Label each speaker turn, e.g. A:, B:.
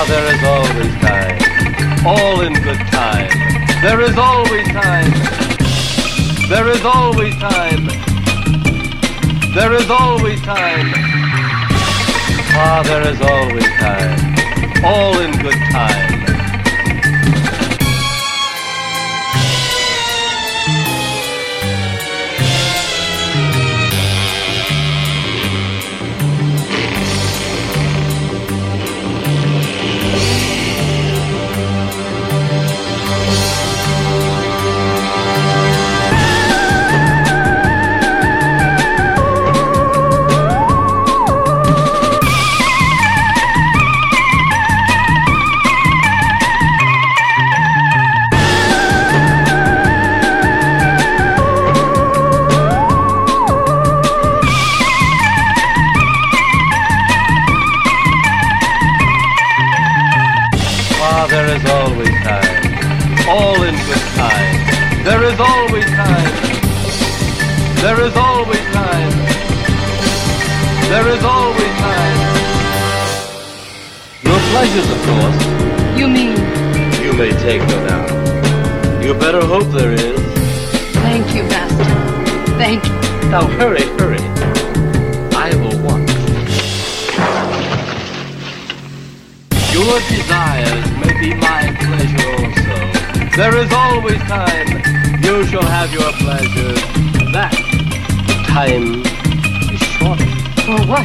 A: there is always time. All in good time. There is always time. There is always time. There is always time. Ah, there is always time. All in good time. There is always time. All in good time. There is always time. There is always time. There is always time. Your pleasures, of course.
B: You mean?
A: You may take her now. You better hope there is.
B: Thank you, Master. Thank you.
A: Now hurry, hurry. I will watch. Your desires may be my pleasure also. There is always time. You shall have your pleasures. That time is short.
B: For what?